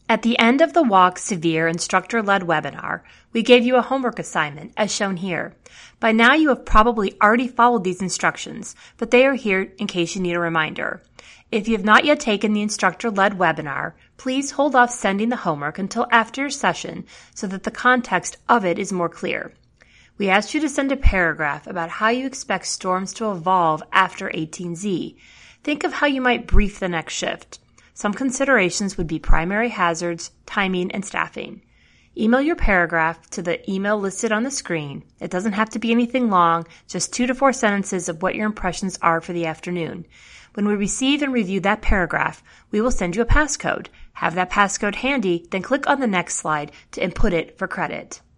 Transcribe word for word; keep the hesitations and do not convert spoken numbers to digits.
At the end of the Walk Severe instructor-led webinar, we gave you a homework assignment, as shown here. By now you have probably already followed these instructions, but they are here in case you need a reminder. If you have not yet taken the instructor-led webinar, please hold off sending the homework until after your session so that the context of it is more clear. We asked you to send a paragraph about how you expect storms to evolve after eighteen Z. Think of how you might brief the next shift. Some considerations would be primary hazards, timing, and staffing. Email your paragraph to the email listed on the screen. It doesn't have to be anything long, just two to four sentences of what your impressions are for the afternoon. When we receive and review that paragraph, we will send you a passcode. Have that passcode handy, then click on the next slide to input it for credit.